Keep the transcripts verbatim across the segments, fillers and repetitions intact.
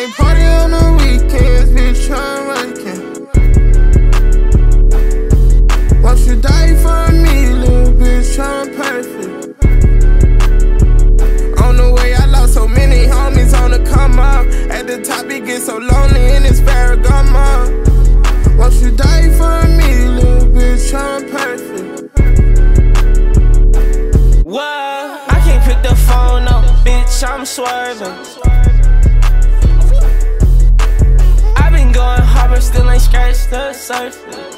can't party on the weekends, bitch, tryna run again. Won't you die for me, little bitch, tryna perfect. On the way, I lost so many homies on the come up. At the top, it gets so lonely in this Ferragamo. Won't you die for me, little bitch, tryna perfect. Whoa, I can't pick the phone up, bitch, I'm swerving. I've been going hard, but still ain't scratched the surface.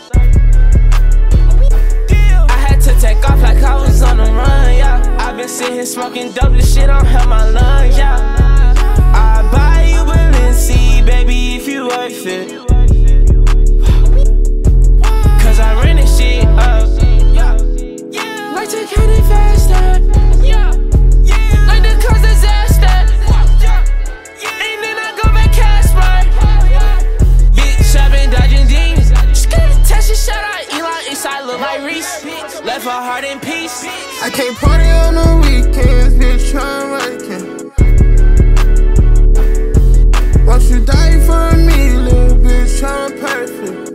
I had to take off like I was on the run, yeah. I've been sitting here smoking dope, this shit don't help my lungs, yeah. I buy you Balenci, baby, if you worth it. Cause I ran this shit up. Like to count it faster. Like the cause disaster. And then I go back Casper. Bitch, I been dodging demons. Just get a test and shout out Elon inside look like Reese. Left her heart in peace. I can't party on the weekends, bitch, tryna run again. Won't you die for me, little bitch, tryna perfect.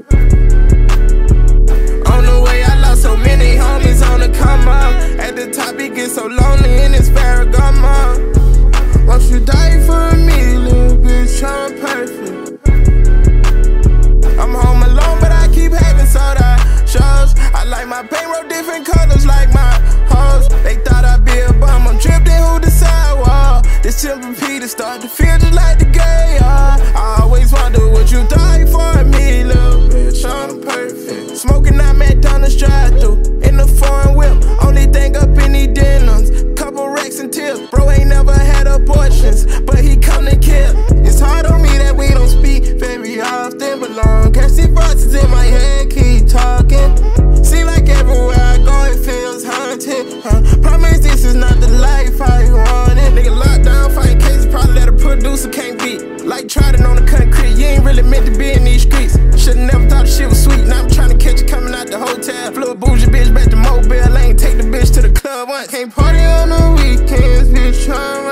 On the way, I lost so many homies on the come up. At the top, it gets so lonely in this Ferragamo. Won't you die for me, little bitch, tryna perfect. I'm home alone, but I keep having soda shows. I like my paint roll different colors like my hoes. They thought I'd be a bum, I'm tripped in who the sidewalk. This Timber Peter start to feel just like the gay, uh. I always wonder what you die for me, little bitch, I'm perfect. Smoking out McDonald's drive-thru in the foreign whip. Only thing up in these denims, couple racks and tips. Bro ain't never had abortions, but he come to kill. It's hard on me that we don't speak very often, but long catch these voices in my head, keep talking. Seem like everywhere I go it feels haunted, huh? Promise this is not the life I wanted. Nigga locked down, fighting cases, probably let a producer can't beat. Like trotting on the concrete, you ain't really meant to be in these streets. Should've never thought the shit was sweet. Now I'm trying to catch you coming out the hotel. Flew a bougie bitch back to Mobile, I ain't take the bitch to the club once. Can't party on the weekends, bitch, tryna